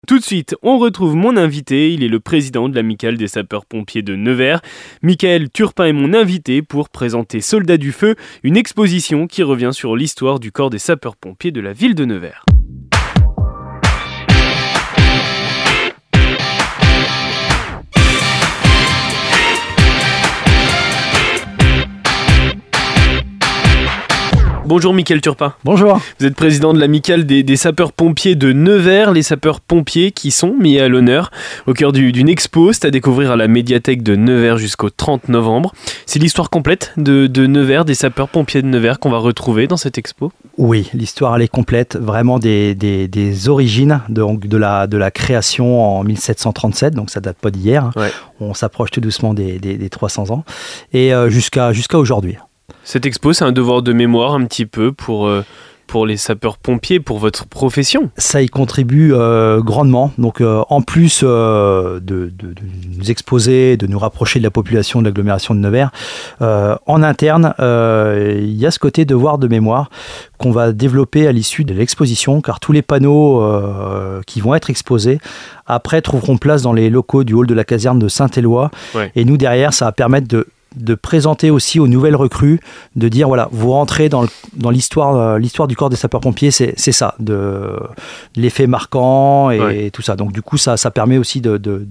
Tout de suite, on retrouve mon invité, il est le président de l'amicale des sapeurs-pompiers de Nevers. Michael Turpin est mon invité pour présenter Soldats du Feu, une exposition qui revient sur l'histoire du corps des sapeurs-pompiers de la ville de Nevers. Bonjour Michael Turpin. Bonjour. Vous êtes président de l'amicale des sapeurs-pompiers de Nevers, les sapeurs-pompiers qui sont mis à l'honneur au cœur d'une expo, c'est à découvrir à la médiathèque de Nevers jusqu'au 30 novembre. C'est l'histoire complète de Nevers, des sapeurs-pompiers de Nevers qu'on va retrouver dans cette expo. Oui, l'histoire elle est complète, vraiment des origines de la création en 1737, donc ça date pas d'hier. Ouais. On s'approche tout doucement des 300 ans et jusqu'à aujourd'hui. Cette expo, c'est un devoir de mémoire un petit peu pour les sapeurs-pompiers, pour votre profession. Ça y contribue grandement. Donc, en plus de nous exposer, de nous rapprocher de la population de l'agglomération de Nevers, en interne, il y a ce côté devoir de mémoire qu'on va développer à l'issue de l'exposition, car tous les panneaux qui vont être exposés, après, trouveront place dans les locaux du hall de la caserne de Saint-Éloi. Ouais. Et nous, derrière, ça va permettre de présenter aussi aux nouvelles recrues, de dire voilà, vous rentrez dans l'histoire du corps des sapeurs-pompiers, c'est ça, de l'effet marquant et tout ça. Donc du coup, ça permet aussi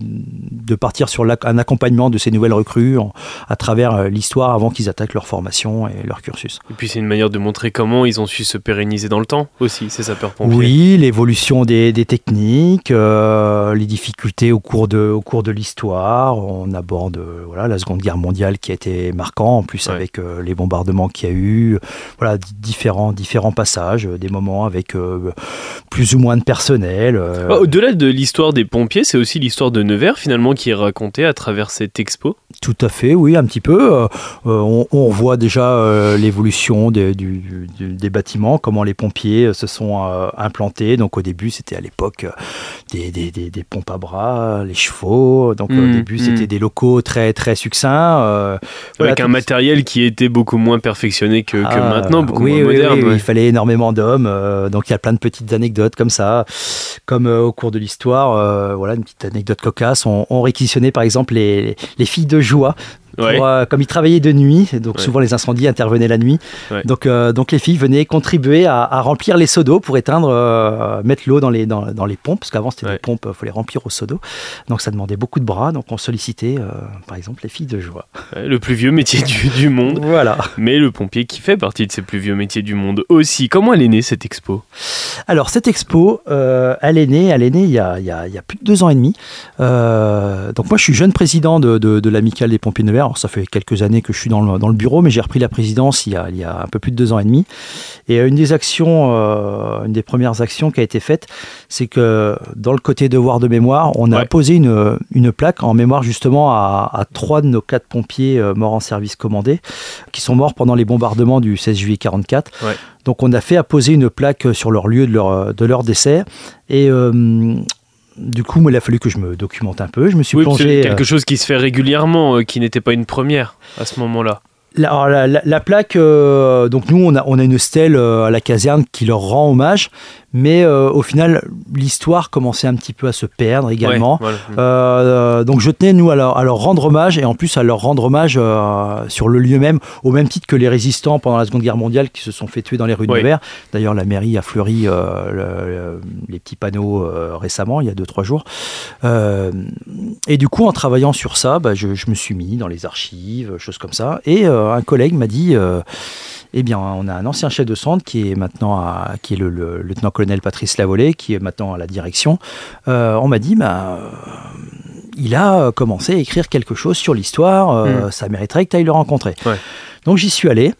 de partir sur un accompagnement de ces nouvelles recrues à travers l'histoire avant qu'ils attaquent leur formation et leur cursus. Et puis c'est une manière de montrer comment ils ont su se pérenniser dans le temps aussi, ces sapeurs-pompiers. Oui, l'évolution des techniques, les difficultés au cours de l'histoire. On aborde la Seconde Guerre mondiale qui a été marquant, en plus avec les bombardements qu'il y a eu, voilà, différents passages, des moments avec plus ou moins de personnel. Au-delà de l'histoire des pompiers, c'est aussi l'histoire de Nevers finalement qui est racontée à travers cette expo. Tout à fait, oui, un petit peu. On voit déjà l'évolution des bâtiments, comment les pompiers se sont implantés. Donc au début, c'était à l'époque des pompes à bras, les chevaux. Donc au début, c'était des locaux très, très succincts. Avec un matériel qui était beaucoup moins perfectionné que maintenant, beaucoup moins moderne. Oui, il fallait énormément d'hommes. Donc il y a plein de petites anecdotes comme ça. Comme au cours de l'histoire, une petite anecdote cocasse. On réquisitionnait par exemple les filles de joie. Comme ils travaillaient de nuit, donc souvent les incendies intervenaient la nuit, donc les filles venaient contribuer à remplir les seaux d'eau pour éteindre, mettre l'eau dans les pompes, parce qu'avant c'était des pompes, il faut les remplir au seau d'eau, donc ça demandait beaucoup de bras, donc on sollicitait par exemple les filles de joie. Le plus vieux métier du monde, voilà. Mais le pompier qui fait partie de ces plus vieux métiers du monde aussi. Comment elle est née cette expo ? Alors cette expo, elle est née il y a plus de 2 ans et demi, donc moi je suis jeune président de l'amicale des pompiers de Nevers. Alors, ça fait quelques années que je suis dans le bureau, mais j'ai repris la présidence il y a un peu plus de 2 ans et demi. Et une des premières actions qui a été faite, c'est que dans le côté devoir de mémoire, on a posé une plaque en mémoire justement à 3 de nos 4 pompiers morts en service commandé, qui sont morts pendant les bombardements du 16 juillet 1944. Ouais. Donc on a fait apposer une plaque sur leur lieu de leur décès. Et du coup, il a fallu que je me documente un peu. Je me suis plongé. C'est quelque chose qui se fait régulièrement, qui n'était pas une première à ce moment-là. La plaque, donc nous, on a une stèle à la caserne qui leur rend hommage. Mais au final, l'histoire commençait un petit peu à se perdre également. Donc je tenais, nous, à leur rendre hommage, et en plus à leur rendre hommage sur le lieu même, au même titre que les résistants pendant la Seconde Guerre mondiale qui se sont fait tuer dans les rues de Nevers. D'ailleurs, la mairie a fleuri les petits panneaux récemment, il y a 2-3 jours. Et du coup, en travaillant sur ça, je me suis mis dans les archives, choses comme ça. Et un collègue m'a dit... Eh bien, on a un ancien chef de centre qui est maintenant qui est le lieutenant-colonel Patrice Lavolée, qui est maintenant à la direction. On m'a dit, il a commencé à écrire quelque chose sur l'histoire, ça mériterait que tu ailles le rencontrer. Ouais. Donc j'y suis allé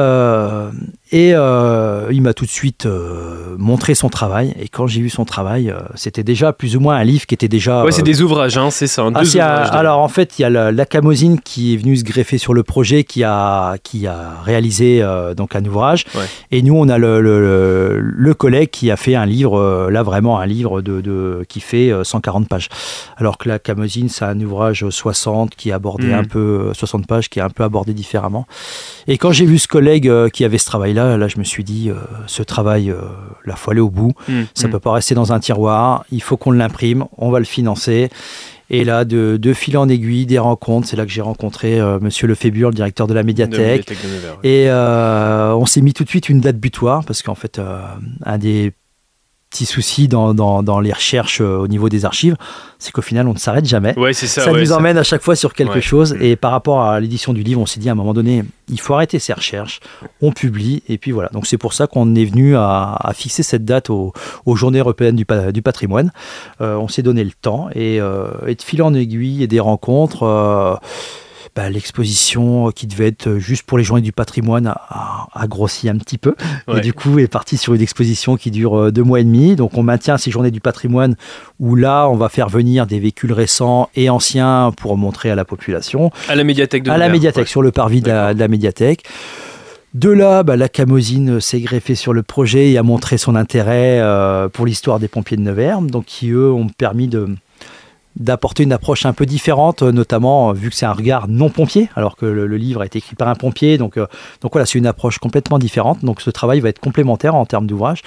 et il m'a tout de suite montré son travail. Et quand j'ai vu son travail, c'était déjà plus ou moins un livre qui était déjà... c'est des ouvrages, c'est ça. Alors en fait, il y a la Camosine qui est venue se greffer sur le projet, qui a réalisé donc un ouvrage. Ouais. Et nous, on a le collègue qui a fait un livre, vraiment un livre qui fait 140 pages. Alors que la Camosine, c'est un ouvrage 60 qui est abordé un peu, 60 pages qui est un peu abordé différemment. Et quand j'ai vu ce collègue collègues qui avaient ce travail-là. Là, je me suis dit, ce travail, là, faut aller au bout. Ça peut pas rester dans un tiroir. Il faut qu'on l'imprime. On va le financer. Et là, de fil en aiguille, des rencontres. C'est là que j'ai rencontré Monsieur Lefébure, le directeur de la médiathèque. De Nevers, ouais. Et on s'est mis tout de suite une date butoir parce qu'en fait, un des petits soucis dans les recherches au niveau des archives, c'est qu'au final, on ne s'arrête jamais. Ouais, c'est ça. Ça nous emmène à chaque fois sur quelque chose. Et par rapport à l'édition du livre, on s'est dit à un moment donné, il faut arrêter ces recherches, on publie, et puis voilà. Donc c'est pour ça qu'on est venu à fixer cette date aux Journées européennes du patrimoine. On s'est donné le temps, et de fil en aiguille et des rencontres... l'exposition qui devait être juste pour les Journées du patrimoine a grossi un petit peu. Ouais. Et du coup, est parti sur une exposition qui dure 2 mois et demi. Donc, on maintient ces Journées du patrimoine où là, on va faire venir des véhicules récents et anciens pour montrer à la population. À la médiathèque de Nevers. À la médiathèque, sur le parvis de la médiathèque. De là, la Camosine s'est greffée sur le projet et a montré son intérêt pour l'histoire des pompiers de Nevers. Donc, qui, eux, ont permis d'apporter une approche un peu différente, notamment vu que c'est un regard non pompier, alors que le livre a été écrit par un pompier. Donc voilà, c'est une approche complètement différente. Donc ce travail va être complémentaire en termes d'ouvrage.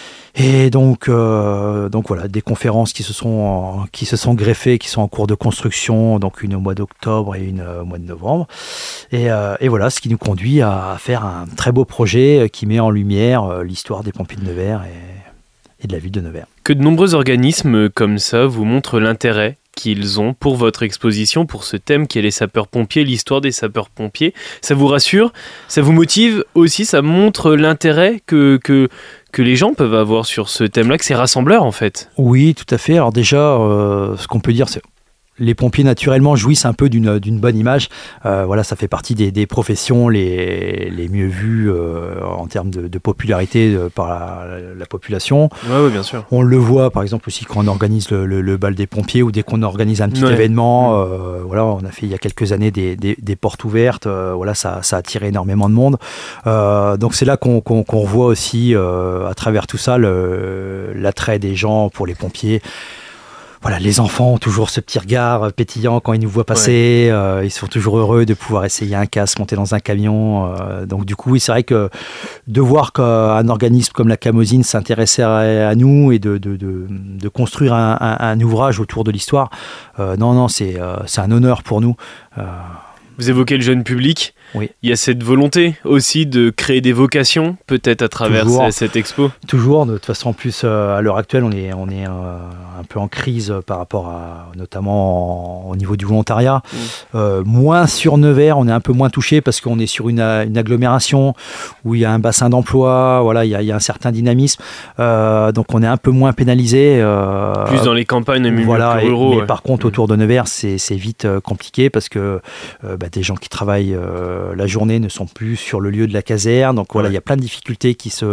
Et donc voilà, des conférences qui se sont greffées, qui sont en cours de construction, donc une au mois d'octobre et une au mois de novembre. Et voilà, ce qui nous conduit à faire un très beau projet qui met en lumière l'histoire des pompiers de Nevers et de la ville de Nevers. Que de nombreux organismes comme ça vous montrent l'intérêt qu'ils ont pour votre exposition, pour ce thème qui est les sapeurs-pompiers, l'histoire des sapeurs-pompiers. Ça vous rassure, ça vous motive aussi, ça montre l'intérêt que les gens peuvent avoir sur ce thème-là, que c'est rassembleur en fait. Oui, tout à fait. Alors déjà, ce qu'on peut dire, c'est les pompiers naturellement jouissent un peu d'une bonne image. Voilà, ça fait partie des professions les mieux vues en termes de popularité par la population. Oui, bien sûr. On le voit par exemple aussi quand on organise le bal des pompiers ou dès qu'on organise un petit événement. Voilà, on a fait il y a quelques années des portes ouvertes. Voilà, ça a attiré énormément de monde. Donc c'est là qu'on voit aussi à travers tout ça l'attrait des gens pour les pompiers. Voilà, les enfants ont toujours ce petit regard pétillant quand ils nous voient passer. Ils sont toujours heureux de pouvoir essayer un casque, monter dans un camion. Donc du coup, oui, c'est vrai que de voir qu'un organisme comme la Camosine s'intéressait à nous et de construire un ouvrage autour de l'histoire, c'est un honneur pour nous. Vous évoquez le jeune public. Oui. Il y a cette volonté aussi de créer des vocations, peut-être à travers cette expo. Toujours. De toute façon, en plus, à l'heure actuelle, on est un peu en crise par rapport notamment au niveau du volontariat. Moins sur Nevers, on est un peu moins touché parce qu'on est sur une agglomération où il y a un bassin d'emploi. Voilà, il y a un certain dynamisme. Donc, on est un peu moins pénalisé. Plus dans les campagnes et milieux plus ruraux. Mais par contre, autour de Nevers, c'est vite compliqué parce que des gens qui travaillent la journée ne sont plus sur le lieu de la caserne. Donc voilà, il y a plein de difficultés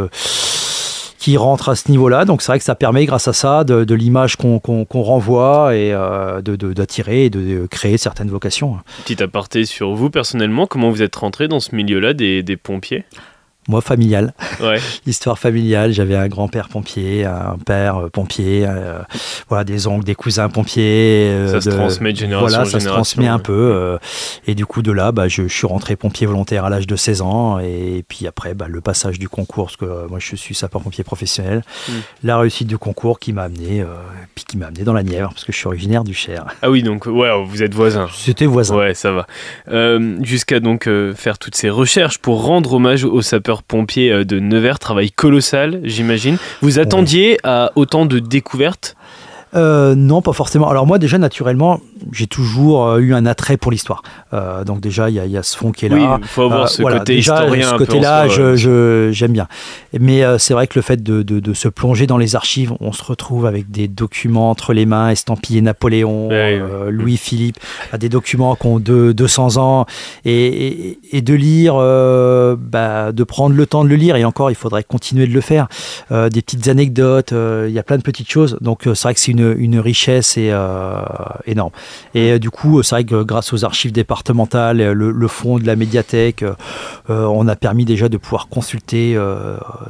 qui rentrent à ce niveau-là. Donc c'est vrai que ça permet, grâce à ça, de l'image qu'on renvoie et d'attirer et de créer certaines vocations. Petit aparté sur vous personnellement, comment vous êtes rentré dans ce milieu-là des pompiers ? Moi, familial. Ouais. Histoire familiale. J'avais un grand-père pompier, un père pompier, voilà, des oncles, des cousins pompiers. Ça se transmet de génération en génération. Voilà, ça se transmet un peu. Et du coup, de là, je suis rentré pompier volontaire à l'âge de 16 ans. Et puis après, le passage du concours, parce que moi, je suis sapeur-pompier professionnel. La réussite du concours qui m'a amené, dans la Nièvre, parce que je suis originaire du Cher. Ah oui, donc vous êtes voisins. C'était voisin. Ouais, ça va. Jusqu'à donc faire toutes ces recherches pour rendre hommage aux sapeurs-pompiers de Nevers, travail colossal, j'imagine. Vous attendiez à autant de découvertes ? Non, pas forcément. Alors moi, déjà, naturellement, j'ai toujours eu un attrait pour l'histoire. Donc déjà, il y a ce fond qui est là. Oui, il faut avoir ce côté déjà, historien. Ce côté-là, j'aime bien. Mais c'est vrai que le fait de se plonger dans les archives, on se retrouve avec des documents entre les mains, estampillés Napoléon, Louis-Philippe, des documents qui ont 200 ans, et de lire, de prendre le temps de le lire, et encore, il faudrait continuer de le faire. Des petites anecdotes, il y a plein de petites choses. Donc c'est vrai que c'est une richesse énorme. Et du coup, c'est vrai que grâce aux archives départementales, le fonds de la médiathèque, on a permis déjà de pouvoir consulter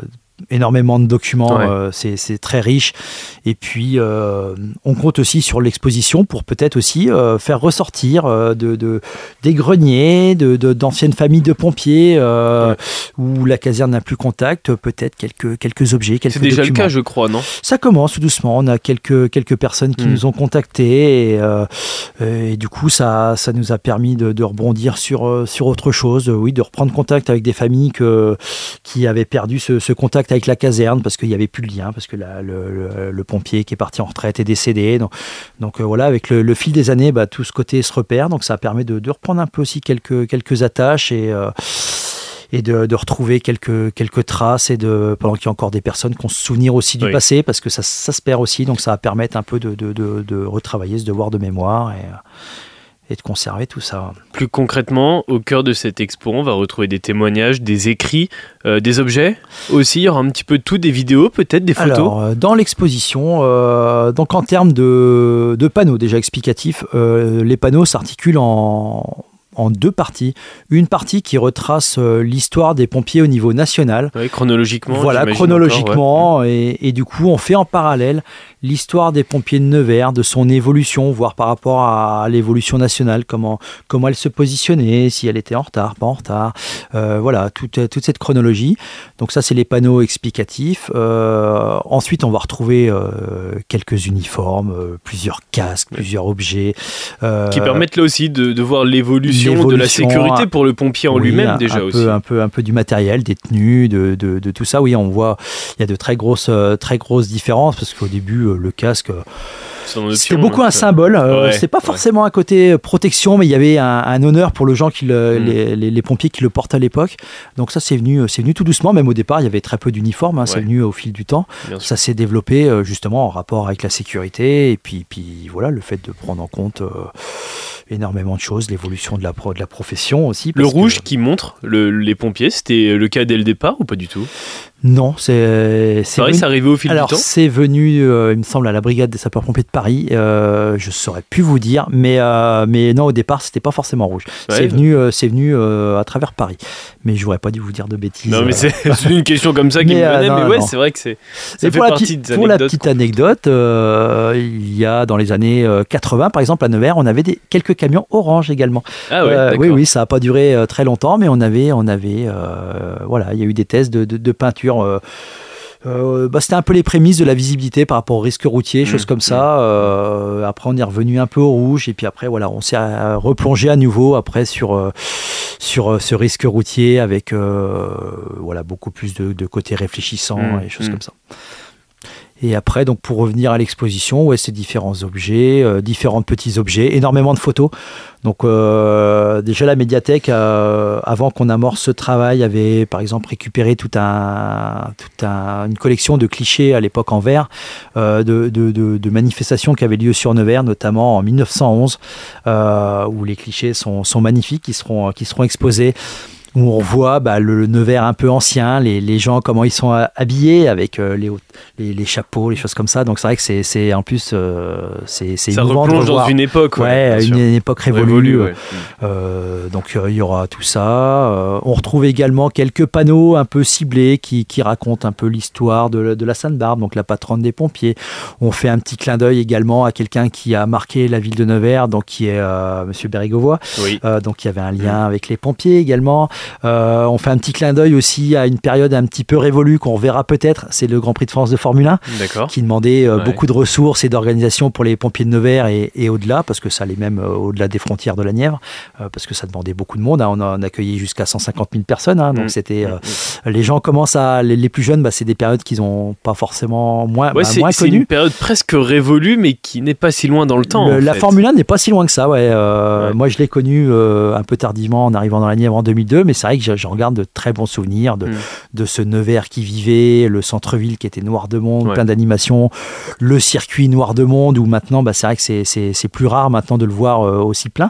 énormément de documents, c'est très riche. Et puis, on compte aussi sur l'exposition pour peut-être aussi faire ressortir des greniers, d'anciennes familles de pompiers où la caserne n'a plus contact, peut-être quelques objets, quelques documents. C'est déjà le cas, je crois, non ? Ça commence tout doucement. On a quelques personnes qui nous ont contactés et du coup, ça nous a permis de rebondir sur autre chose, de reprendre contact avec des familles qui avaient perdu ce contact avec la caserne parce qu'il n'y avait plus de lien, parce que le pompier qui est parti en retraite est décédé. Donc voilà, avec le fil des années, tout ce côté se repère. Donc ça permet de reprendre un peu aussi quelques attaches et de retrouver quelques traces pendant qu'il y a encore des qui ont se souvenir aussi du passé, parce que ça se perd aussi. Donc ça va permettre un peu de retravailler ce devoir de mémoire et de conserver tout ça. Plus concrètement, au cœur de cette expo, on va retrouver des témoignages, des écrits, des objets aussi. Il y aura un petit peu de tout, des vidéos, peut-être des photos. Alors, dans l'exposition, donc en termes de panneaux déjà explicatifs, les panneaux s'articulent en deux parties. Une partie qui retrace l'histoire des pompiers au niveau national. Oui, chronologiquement. Voilà, chronologiquement. Encore, et du coup, on fait en parallèle l'histoire des pompiers de Nevers, de son évolution, voire par rapport à l'évolution nationale, comment elle se positionnait, si elle était en retard, pas en retard. Voilà, toute cette chronologie. Donc ça, c'est les panneaux explicatifs. Ensuite, on va retrouver quelques uniformes, plusieurs casques, plusieurs objets. Qui permettent là aussi de voir l'évolution de la sécurité pour le pompier en lui-même déjà aussi. Un peu du matériel, des tenues, de tout ça. Oui, on voit, il y a de très grosses différences parce qu'au début, le casque, c'était beaucoup un symbole. C'était pas forcément un côté protection, mais il y avait un honneur pour le gens les pompiers qui le portent à l'époque. Donc ça, c'est venu tout doucement. Même au départ, il y avait très peu d'uniformes. C'est venu au fil du temps. Ça s'est développé justement en rapport avec la sécurité et puis voilà, le fait de prendre en compte énormément de choses, l'évolution de la profession aussi. Le rouge qui montre les pompiers, c'était le cas dès le départ ou pas du tout ? Non, c'est pareil, c'est arrivé au fil du temps. C'est venu, il me semble, à la brigade des sapeurs-pompiers de Paris. Je saurais plus vous dire, mais non, au départ, c'était pas forcément rouge. C'est venu à travers Paris. Mais je n'aurais pas dû vous dire de bêtises. Non, mais c'est une question comme ça qui me venait. Mais c'est vrai que ça fait partie des anecdotes. Pour la petite anecdote, il y a dans les années 80, par exemple, à Nevers, on avait quelques camions orange également. Ah ouais, oui, ça n'a pas duré très longtemps, mais on avait voilà, il y a eu des tests de peinture. C'était un peu les prémices de la visibilité par rapport au risque routier, choses comme ça. Après, on est revenu un peu au rouge, et puis après, voilà, on s'est replongé à nouveau après sur ce risque routier avec voilà, beaucoup plus de côté réfléchissant et choses comme ça. Et après, donc pour revenir à l'exposition, c'est différents objets, différents petits objets, énormément de photos. Donc déjà la médiathèque, avant qu'on amorce ce travail, avait par exemple récupéré toute une collection de clichés à l'époque en verre, de manifestations qui avaient lieu sur Nevers, notamment en 1911, où les clichés sont magnifiques, qui seront exposés. Où on voit le Nevers un peu ancien, les gens, comment ils sont habillés avec les chapeaux, les choses comme ça. Donc c'est vrai que c'est en plus, c'est ça replonge dans une époque. Une époque révolue. Donc il y aura tout ça. On retrouve également quelques panneaux un peu ciblés qui racontent un peu l'histoire de la Sainte-Barbe, donc la patronne des pompiers. On fait un petit clin d'œil également à quelqu'un qui a marqué la ville de Nevers, donc qui est Monsieur Bérégovoy. Donc il y avait un lien avec les pompiers également. On fait un petit clin d'œil aussi à une période un petit peu révolue qu'on reverra peut-être, c'est le Grand Prix de France de Formule 1 qui demandait beaucoup de ressources et d'organisation pour les pompiers de Nevers et au-delà, parce que ça allait même au-delà des frontières de la Nièvre, parce que ça demandait beaucoup de monde, on en accueillait jusqu'à 150 000 personnes, donc c'était les gens commencent les plus jeunes, c'est des périodes qu'ils n'ont pas forcément moins connues. C'est une période presque révolue mais qui n'est pas si loin dans le temps. La Formule 1 n'est pas si loin que ça, moi je l'ai connue un peu tardivement en arrivant dans la Nièvre en 2002, mais c'est vrai que je regarde de très bons souvenirs de ce Nevers qui vivait, le centre-ville qui était noir de monde, plein d'animations, le circuit noir de monde où maintenant c'est vrai que c'est plus rare maintenant de le voir aussi plein.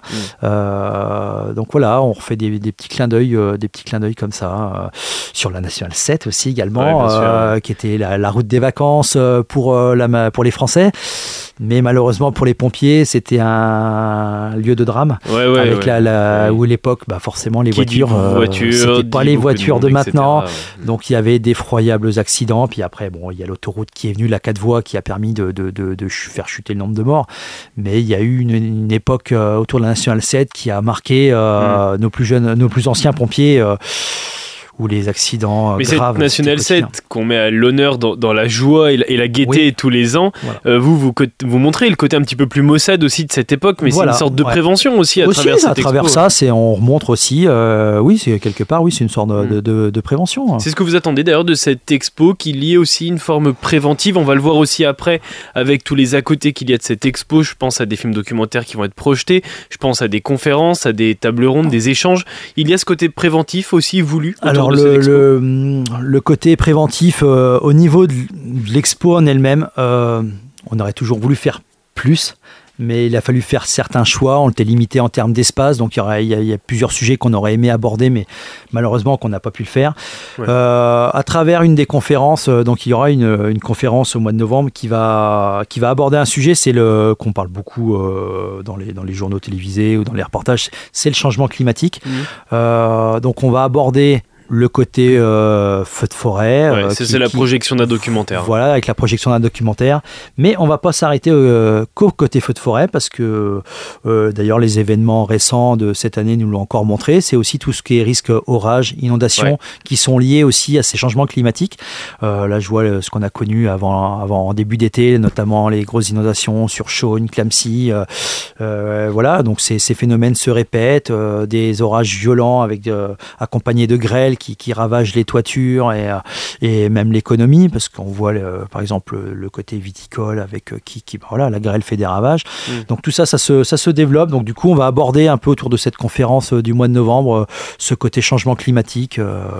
Donc voilà, on refait des petits clins d'œil comme ça sur la Nationale 7 aussi également, qui était la route des vacances pour les Français. Mais malheureusement pour les pompiers, c'était un lieu de drame avec où l'époque, forcément les voitures voitures. C'était pas les voitures de maintenant. Etc. Donc il y avait d'effroyables accidents. Puis après, il y a l'autoroute qui est venue, la 4 voies, qui a permis de faire chuter le nombre de morts. Mais il y a eu une époque autour de la Nationale 7 qui a marqué nos plus anciens pompiers. Ou les accidents mais graves. Mais cette Nationale 7 qu'on met à l'honneur dans la joie et la gaieté tous les ans, voilà. Vous montrez le côté un petit peu plus maussade aussi de cette époque, mais c'est une sorte de prévention aussi à travers cette expo. À travers ça, on remonte aussi, c'est quelque part, c'est une sorte de prévention. C'est ce que vous attendez d'ailleurs de cette expo, qu'il y ait aussi une forme préventive. On va le voir aussi après avec tous les à côté qu'il y a de cette expo. Je pense à des films documentaires qui vont être projetés, je pense à des conférences, à des tables rondes, des échanges. Il y a ce côté préventif aussi voulu. Alors le côté préventif au niveau de l'expo en elle-même, on aurait toujours voulu faire plus, mais il a fallu faire certains choix. On était limité en termes d'espace, donc il y a plusieurs sujets qu'on aurait aimé aborder, mais malheureusement qu'on n'a pas pu le faire. Ouais. À travers une des conférences, donc il y aura une conférence au mois de novembre qui va aborder un sujet, c'est qu'on parle beaucoup dans les journaux télévisés ou dans les reportages, c'est le changement climatique. Donc on va aborder le côté feu de forêt. C'est la projection d'un documentaire. Voilà, avec la projection d'un documentaire. Mais on ne va pas s'arrêter qu'au côté feu de forêt, parce que d'ailleurs les événements récents de cette année nous l'ont encore montré. C'est aussi tout ce qui est risque orage, inondation, qui sont liés aussi à ces changements climatiques. Là, je vois ce qu'on a connu en début d'été, notamment les grosses inondations sur Chaulnes, Clamecy. Voilà, donc ces phénomènes se répètent. Des orages violents accompagnés de grêle qui ravagent les toitures et même l'économie, parce qu'on voit par exemple le côté viticole avec la grêle fait des ravages. Donc tout ça se développe. Donc du coup on va aborder un peu autour de cette conférence du mois de novembre ce côté changement climatique.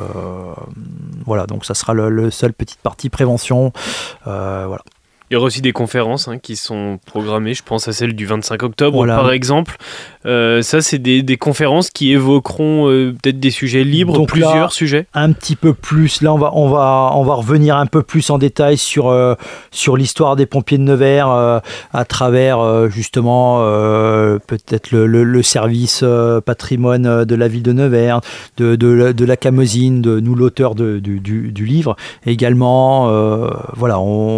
Voilà, donc ça sera le seul petite partie prévention. Voilà. Il y aura aussi des conférences qui sont programmées, je pense à celle du 25 octobre par exemple. Ça, c'est des conférences qui évoqueront peut-être des sujets libres, donc plusieurs là, sujets. Un petit peu plus. Là, on va revenir un peu plus en détail sur l'histoire des pompiers de Nevers à travers justement peut-être le service patrimoine de la ville de Nevers, de la Camosine, de nous l'auteur du livre. Également, voilà,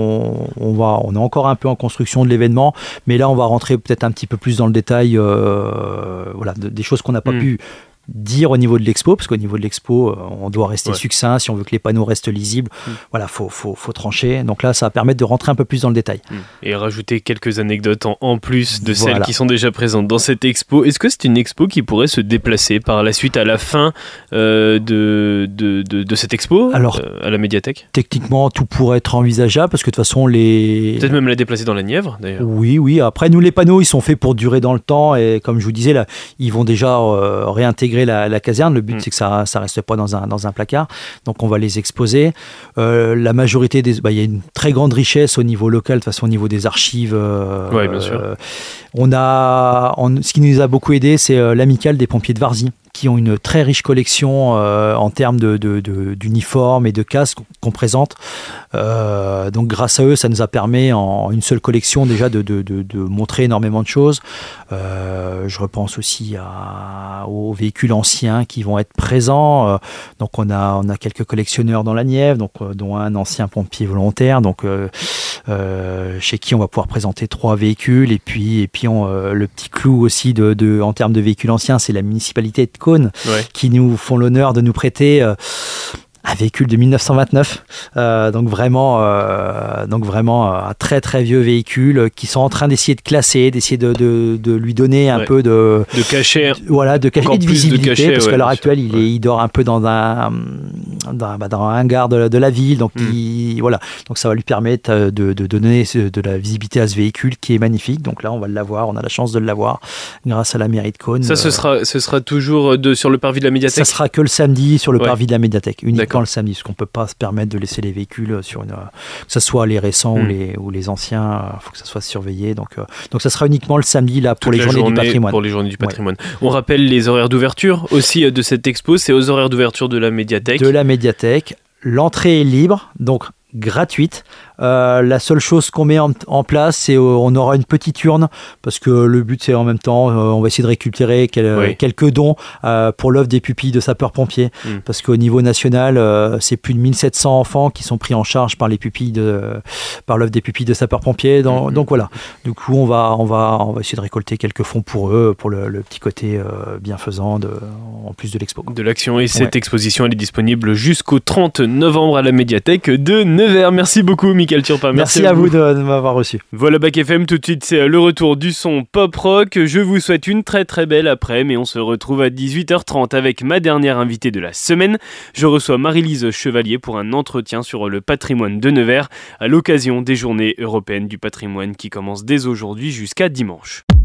on est encore un peu en construction de l'événement, mais là on va rentrer peut-être un petit peu plus dans le détail des choses qu'on n'a pas pu dire au niveau de l'expo, parce qu'au niveau de l'expo on doit rester succinct si on veut que les panneaux restent lisibles. Voilà, faut trancher. Donc là ça va permettre de rentrer un peu plus dans le détail et rajouter quelques anecdotes en plus de celles qui sont déjà présentes dans cette expo. Est-ce que c'est une expo qui pourrait se déplacer par la suite à la fin de cette expo? Alors, à la médiathèque? Techniquement tout pourrait être envisageable, parce que de toute façon peut-être même la déplacer dans la Nièvre d'ailleurs. Oui, après nous les panneaux ils sont faits pour durer dans le temps, et comme je vous disais là, ils vont déjà réintégrer la caserne. Le but c'est que ça reste pas dans un placard, donc on va les exposer. La majorité il y a une très grande richesse au niveau local, de toute façon au niveau des archives. Bien sûr. Ce qui nous a beaucoup aidé, c'est l'amicale des pompiers de Varzy, qui ont une très riche collection en termes d'uniformes et de casques qu'on présente. Donc grâce à eux, ça nous a permis en une seule collection déjà de montrer énormément de choses. Je repense aussi aux véhicules anciens qui vont être présents. Donc on a quelques collectionneurs dans la Nièvre, dont un ancien pompier volontaire, chez qui on va pouvoir présenter 3 véhicules. Et puis le petit clou aussi en termes de véhicules anciens, c'est la municipalité de Cône qui nous font l'honneur de nous prêter un véhicule de 1929, donc vraiment un très très vieux véhicule qu'ils sont en train d'essayer de classer, d'essayer de lui donner un peu de cachet, de cachet et de visibilité, parce qu'à l'heure actuelle il dort un peu dans un hangar de la ville, donc donc ça va lui permettre de donner de la visibilité à ce véhicule qui est magnifique. Donc là on va l'avoir, on a la chance de l'avoir grâce à la mairie de Cône. Ça ce sera toujours sur le parvis de la médiathèque? Ça sera que le samedi sur le parvis de la médiathèque, uniquement le samedi, parce qu'on ne peut pas se permettre de laisser les véhicules que ce soit les récents ou les anciens, il faut que ça soit surveillé. Donc ça sera uniquement le samedi là, pour les journées du patrimoine. Pour les journées du patrimoine. On rappelle les horaires d'ouverture aussi de cette expo, c'est aux horaires d'ouverture de la médiathèque. L'entrée est libre, donc gratuite. La seule chose qu'on met en place, c'est on aura une petite urne, parce que le but, c'est en même temps, on va essayer de récupérer quelques dons pour l'œuvre des pupilles de sapeurs-pompiers, parce qu'au niveau national, c'est plus de 1700 enfants qui sont pris en charge par l'œuvre des pupilles de sapeurs-pompiers. Donc voilà, du coup, on va essayer de récolter quelques fonds pour eux, pour le petit côté bienfaisant en plus de l'expo. De l'action, et cette exposition, elle est disponible jusqu'au 30 novembre à la médiathèque de Nevers. Merci beaucoup, Michael Turpin. Merci à vous de m'avoir reçu. Voilà Bac FM, tout de suite, c'est le retour du son pop-rock. Je vous souhaite une très très belle après-midi, et on se retrouve à 18h30 avec ma dernière invitée de la semaine. Je reçois Marie-Lise Chevalier pour un entretien sur le patrimoine de Nevers à l'occasion des Journées européennes du patrimoine qui commencent dès aujourd'hui jusqu'à dimanche.